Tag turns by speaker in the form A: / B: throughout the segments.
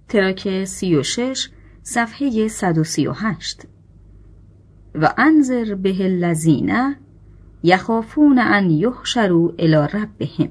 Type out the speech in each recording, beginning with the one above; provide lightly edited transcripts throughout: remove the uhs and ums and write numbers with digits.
A: تراک 36 صفحه 138. و انذر به الذین یخافون ان یحشروا الی ربهم.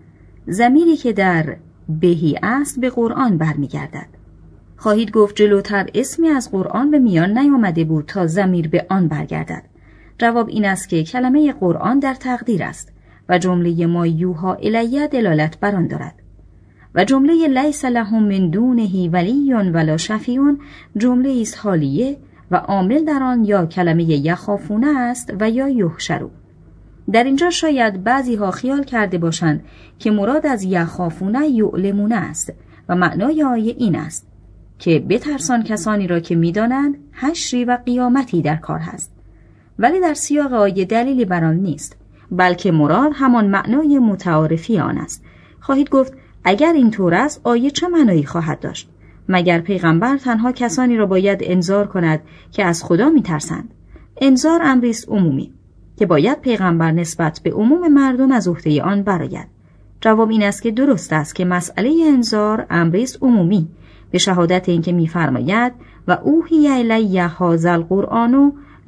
A: ضمیری که در بهی است به قرآن برمیگردد. خواهید گفت جلوتر اسمی از قرآن به میان نیامده بود تا ضمیر به آن برگردد. جواب این است که کلمه قرآن در تقدیر است و جمله ما یوها الیه دلالت بر آن دارد. و جمله لیس لهم من دونه ولی ولا شفیع جمله است حالیه و عامل در آن یا کلمه یخافونه است و یا یحشروا. در اینجا شاید بعضی ها خیال کرده باشند که مراد از یخافونه یعلمونه است و معنای آیه این است که بترسان کسانی را که می‌دانند حشری و قیامتی در کار هست. ولی در سیاق آیه دلیلی بر آن نیست، بلکه مراد همان معنای متعارفی آن است. خواهید گفت اگر اینطور است آیه چه معنایی خواهد داشت؟ مگر پیغمبر تنها کسانی را باید انذار کند که از خدا می‌ترسند؟ انذار امری است عمومی که باید پیغمبر نسبت به عموم مردم از عهده آن برآید. جواب این است که درست است که مسئله انذار امری است عمومی به شهادت اینکه می‌فرماید و اوحی الی هذا القرآن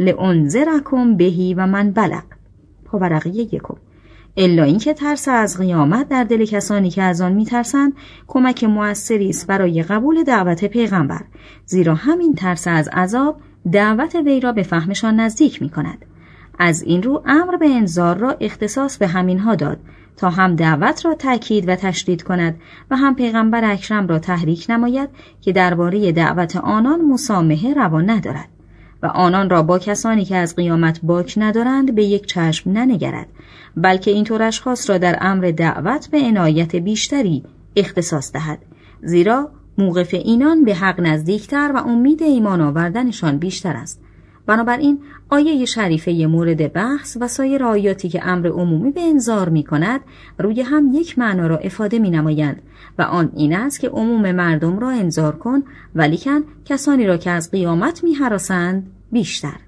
A: لانذرکم به و من بلغ. پاورقی 1. الا اینکه ترس از قیامت در دل کسانی که از آن می‌ترسند کمک مؤثری است برای قبول دعوت پیغمبر، زیرا همین ترس از عذاب دعوت وی را به فهمشان نزدیک می‌کند. از این رو امر به انذار را اختصاص به همینها داد تا هم دعوت را تأکید و تشدید کند و هم پیغمبر اکرم را تحریک نماید که درباره دعوت آنان مسامحه روا ندارد و آنان را با کسانی که از قیامت باک ندارند به یک چشم ننگرد، بلکه اینطور اشخاص را در امر دعوت به عنایت بیشتری اختصاص دهد، زیرا موقف اینان به حق نزدیکتر و امید ایمان آوردنشان بیشتر است. بنابراین آیه شریفه مورد بحث و سایر آیاتی که امر عمومی به انذار می کند روی هم یک معنا را افاده می نمایند و آن این است که عموم مردم را انذار کن ولیکن کسانی را که از قیامت می هراسند بیشتر.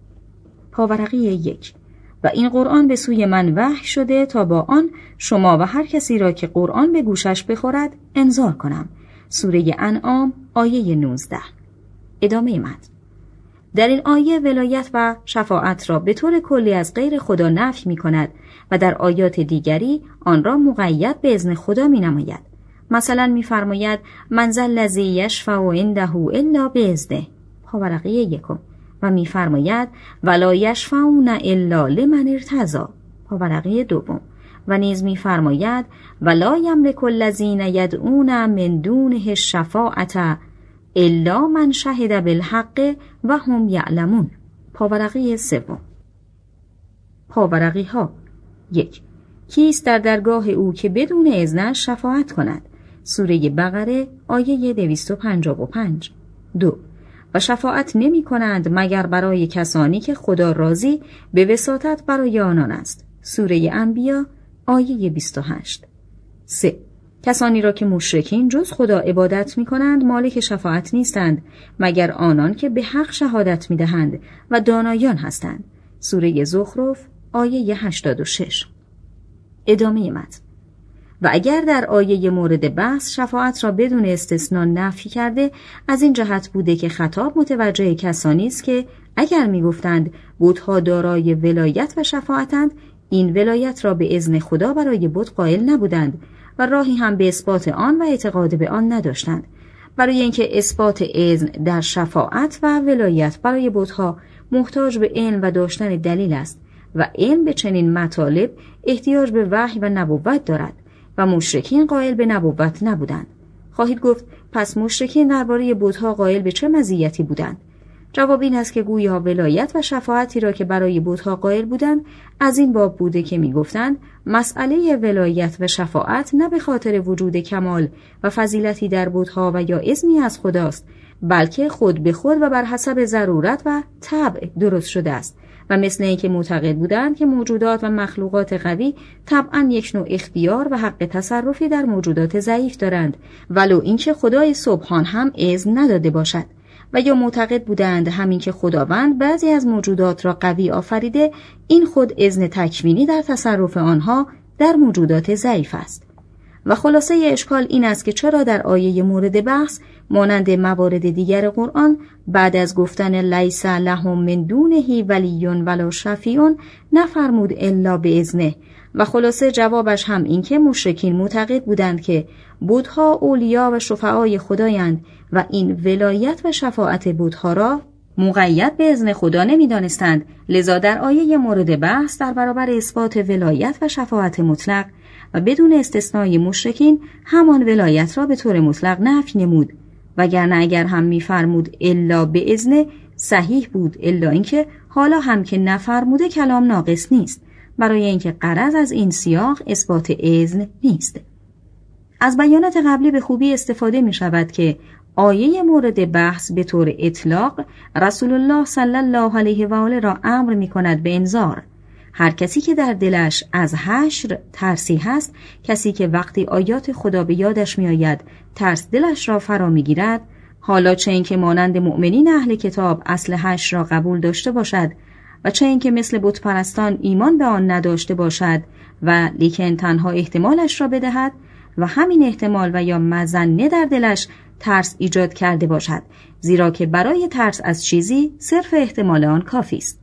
A: پاورقی 1. و این قرآن به سوی من وحی شده تا با آن شما و هر کسی را که قرآن به گوشش بخورد انذار کنم. سوره انعام آیه 19. ادامه متن. در این آیه ولایت و شفاعت را به طور کلی از غیر خدا نفی می کند و در آیات دیگری آن را مقید به اذن خدا می نماید. مثلا می فرماید من ذا الذی یشفع عنده الا باذنه. پاورقی 1. و می فرماید ولا یشفعون الا لمن ارتضی. پاورقی 2. و نیز می فرماید ولا یملک الذین یدعون من دونه الشفاعة الا من شهد بالحق و هم یعلمون. پاورقی 3. پاورقی ها 1. کیست در درگاه او که بدون اذنش شفاعت کند؟ سوره بقره آیه 255. 2. و شفاعت نمی کنند مگر برای کسانی که خدا راضی به وساطت برای آنان است. سوره انبیا آیه 28. 3. کسانی را که مشرکین جز خدا عبادت می کنند مالک شفاعت نیستند مگر آنان که به حق شهادت می دهند و دانایان هستند. سوره زخرف آیه 86. ادامه متن. و اگر در آیه مورد بحث شفاعت را بدون استثناء نفی کرده از این جهت بوده که خطاب متوجه کسانی است که اگر می گفتند بت‌ها دارای ولایت و شفاعتند این ولایت را به اذن خدا برای بت قائل نبودند و راهی هم به اثبات آن و اعتقاد به آن نداشتند. برای اینکه اثبات اذن در شفاعت و ولایت برای بت‌ها محتاج به علم و داشتن دلیل است و علم به چنین مطالب احتیاج به وحی و نبوت دارد و مشرکین قائل به نبوت نبودند. خواهید گفت پس مشرکین درباره بت‌ها قائل به چه مزیتی بودند؟ جواب این است که گویا ولایت و شفاعتی را که برای بت‌ها قائل بودند از این باب بوده که می‌گفتند مسئله ولایت و شفاعت نه به خاطر وجود کمال و فضیلتی در بت‌ها و یا اذنی از خداست، بلکه خود به خود و بر حسب ضرورت و طبع درست شده است و مثل اینکه معتقد بودند که موجودات و مخلوقات قوی طبعاً یک نوع اختیار و حق تصرفی در موجودات ضعیف دارند ولو اینکه خدای سبحان هم اذن نداده باشد، و یا معتقد بودند همین که خداوند بعضی از موجودات را قوی آفریده این خود اذن تکوینی در تصرف آنها در موجودات ضعیف است. و خلاصه اشکال این است که چرا در آیه مورد بحث مانند موارد دیگر قرآن بعد از گفتن لیس لهم من دونه ولی ولا شفیع نفرمود الا باذنه، و خلاصه جوابش هم این که مشرکین معتقد بودند که بت‌ها اولیا و شفعای خدایند و این ولایت و شفاعت بت‌ها را مقید به اذن خدا نمی‌دانستند. لذا در آیه مورد بحث در برابر اثبات ولایت و شفاعت مطلق و بدون استثنای مشرکین همان ولایت را به طور مطلق نفی نمود، وگرنه اگر هم می‌فرمود الا به اذن صحیح بود، الا اینکه حالا هم که نفرموده کلام ناقص نیست، برای اینکه غرض از این سیاق اثبات اذن نیست. از بیانات قبلی به خوبی استفاده می شود که آیه مورد بحث به طور اطلاق رسول الله صلی الله علیه و آله را امر می کند به انذار. هر کسی که در دلش از حشر ترسی هست، کسی که وقتی آیات خدا به یادش می آید ترس دلش را فرا می گیرد، حالا چه این که مانند مؤمنین اهل کتاب اصل حشر را قبول داشته باشد و چه این که مثل بت پرستان ایمان به آن نداشته باشد و لیکن تنها احتمالش را بدهد و همین احتمال و یا مظنه در دلش ترس ایجاد کرده باشد، زیرا که برای ترس از چیزی صرف احتمال آن کافی است.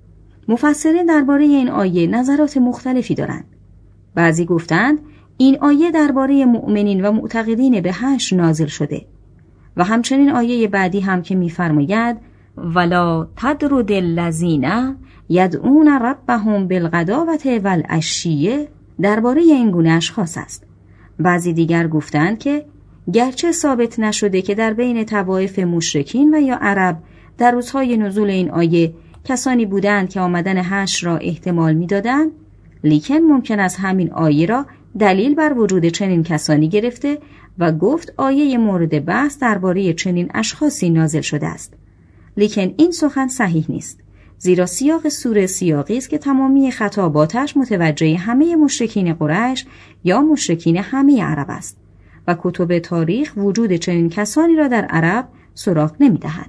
A: مفسرین درباره این آیه نظرات مختلفی دارند. بعضی گفتند این آیه درباره مؤمنین و معتقدین به حشر نازل شده و همچنین آیه بعدی هم که می‌فرماید ولا تدرد الذین یدعون ربهم بالغداوة والعشی درباره این گونه اشخاص است. بعضی دیگر گفتند که گرچه ثابت نشده که در بین طوایف مشرکین و یا عرب در روزهای نزول این آیه کسانی بودند که آمدن حشر را احتمال می‌دادند، لیکن ممکن است همین آیه را دلیل بر وجود چنین کسانی گرفته و گفت آیه مورد بحث درباره چنین اشخاصی نازل شده است. لیکن این سخن صحیح نیست، زیرا سیاق سوره سیاقی است که تمامی خطاباتش متوجه همه مشرکین قریش یا مشرکین همه عرب است و کتب تاریخ وجود چنین کسانی را در عرب سراغ نمی‌دهد.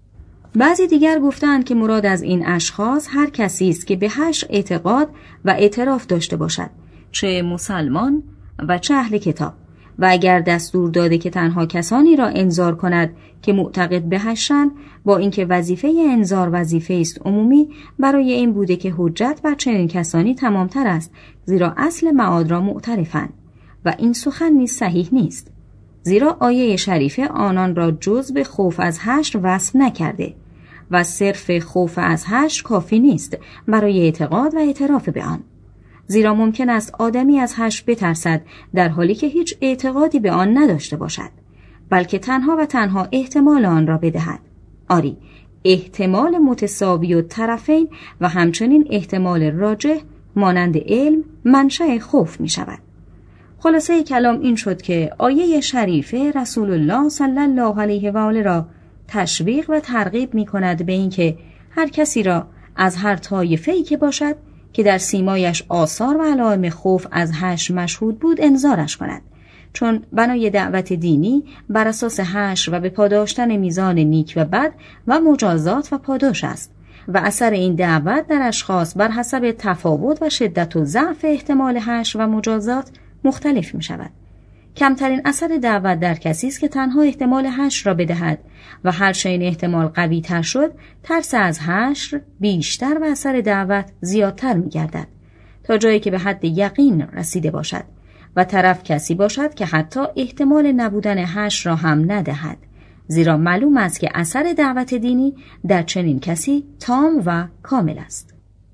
A: بعضی دیگر گفتند که مراد از این اشخاص هر کسی است که به حشر اعتقاد و اعتراف داشته باشد، چه مسلمان و چه اهل کتاب، و اگر دستور داده که تنها کسانی را انذار کند که معتقد به حشرند، با اینکه وظیفه انذار وظیفه است عمومی، برای این بوده که حجت بر چنین کسانی تمامتر است، زیرا اصل معاد را معترفند و این سخن نیز صحیح نیست، زیرا آیه شریفه آنان را جز به خوف از حشر وصف نکرده و صرف خوف از حشر کافی نیست برای اعتقاد و اعتراف به آن، زیرا ممکن است آدمی از حشر بترسد در حالی که هیچ اعتقادی به آن نداشته باشد، بلکه تنها و تنها احتمال آن را بدهد. آری، احتمال متساوی و طرفین و همچنین احتمال راجح مانند علم منشأ خوف می شود. خلاصه کلام این شد که آیه شریفه رسول الله صلی الله علیه و آله را تشویق و ترغیب می کند به این که هر کسی را از هر طایفه‌ای که باشد که در سیمایش آثار و علائم خوف از حشر مشهود بود انذارش کند، چون بنای دعوت دینی بر اساس حشر و به پاداشتن میزان نیک و بد و مجازات و پاداش است و اثر این دعوت در اشخاص بر حسب تفاوت و شدت و ضعف احتمال حشر و مجازات مختلف می شود. کمترین اثر دعوت در کسی است که تنها احتمال حشر را بدهد و هر چه این احتمال قوی تر شد، ترس از حشر بیشتر و اثر دعوت زیادتر می گردد تا جایی که به حد یقین رسیده باشد و طرف کسی باشد که حتی احتمال نبودن حشر را هم ندهد، زیرا معلوم است که اثر دعوت دینی در چنین کسی تام و کامل است.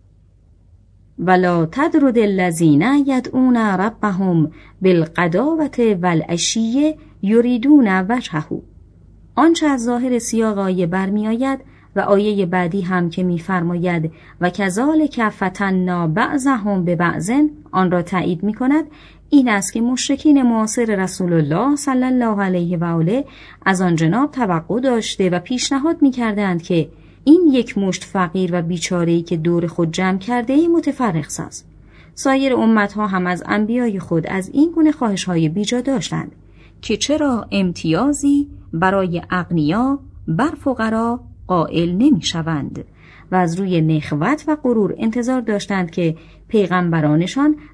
A: ولا تدرد الذین یدعون ربهم بالغداوة والعشی یریدون وجهه. آنچه از ظاهر سیاق آیه برمی آید و آیه بعدی هم که می فرماید و کذالک فتنا بعضهم ببعض آن را تایید می کند، این است که مشرکین معاصر رسول الله صلی الله علیه و آله از آن جناب توقع داشته و پیشنهاد می کردند که این یک مشت فقیر و بیچاره‌ای که دور خود جمع کرده متفرق ساز. سایر امتها هم از انبیای خود از این گونه خواهش‌های بیجا داشتند که چرا امتیازی برای اغنیا بر فقرا قائل نمی‌شوند و از روی نخوت و غرور انتظار داشتند که پیغمبرانشان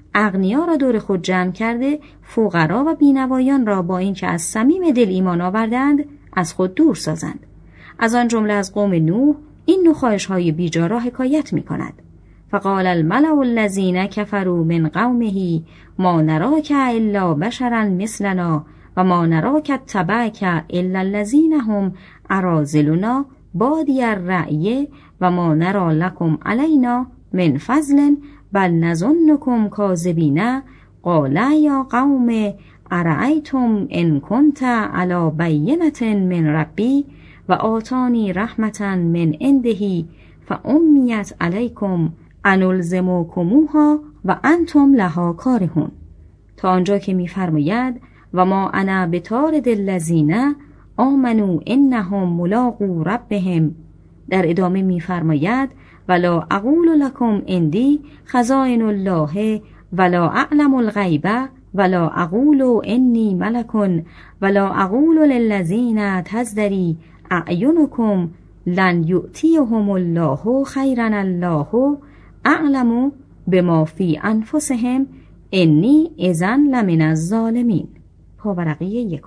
A: اغنیا را دور خود جمع کرده فقرا و بینوایان را با اینکه از صمیم دل ایمان آوردند از خود دور سازند. از آن جمله از قوم نوح این نخواهش‌های بیجا را حکایت می‌کند. فقال الملأ الذین کفروا من قومه ما نراک الا بشرا مثلنا و ما نراک اتبعک الا الذین هم اراذلنا بادی الرأی و ما نرى لكم علینا من فضل بل نظنکم کاذبین قال یا قوم ارأیتم ان کنت علی بینة من ربی و آتانی رحمة من عنده فامیت علیکم انلزمکموها و انتم لها کارهون، تا آنجا که می‌فرماید و ما انا بطارد الذین آمنوا انهم ملاقو ربهم. در ادامه می‌فرماید ولا اقول لكم عندي خزائن الله ولا اعلم الغیب ولا اقول انی ملک ولا اقول للذین تزدری اعینکم لن یؤتیهم الله خیرا الله اعلم بما فی انفسهم انی اذا لمن الظالمین. پاورقی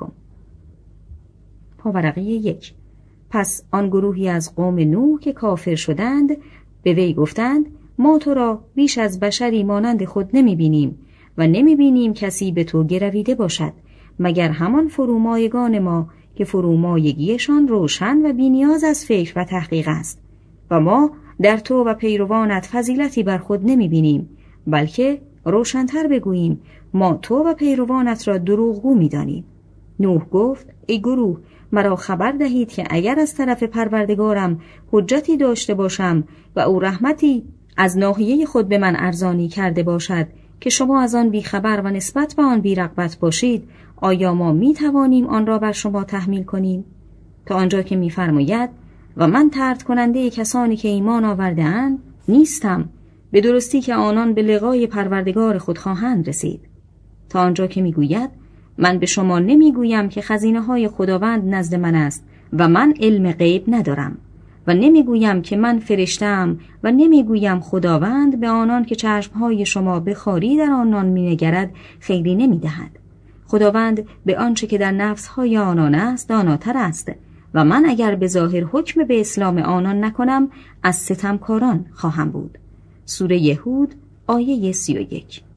A: 1. پس آن گروهی از قوم نوح که کافر شدند به وی گفتند ما تو را بیش از بشری مانند خود نمی بینیم و نمی بینیم کسی به تو گرویده باشد مگر همان فرومایگان ما که فرومایگیشان روشن و بی‌نیاز از فکر و تحقیق است و ما در تو و پیروانت فضیلتی بر خود نمی بینیم، بلکه روشن‌تر بگوییم ما تو و پیروانت را دروغگو می دانیم. نوح گفت ای گروه مرا خبر دهید که اگر از طرف پروردگارم حجتی داشته باشم و او رحمتی از ناحیه خود به من ارزانی کرده باشد که شما از آن بیخبر و نسبت به آن بی‌رغبت باشید، آیا ما می توانیم آن را بر شما تحمیل کنیم؟ تا آنجا که می فرماید و من طرد کننده کسانی که ایمان آورده اند نیستم، به درستی که آنان به لقای پروردگار خود خواهند رسید. تا آنجا که می گوید من به شما نمی گویم که خزینه های خداوند نزد من است و من علم غیب ندارم و نمی گویم که من فرشته‌ام و نمی گویم خداوند به آنان که چشمهای شما به خاری در آنان می نگرد خیری نمی دهد. خداوند به آنچه که در نفسهای آنان است داناتر است و من اگر به ظاهر حکم به اسلام آنان نکنم از ستمکاران خواهم بود. سوره هود آیه 31.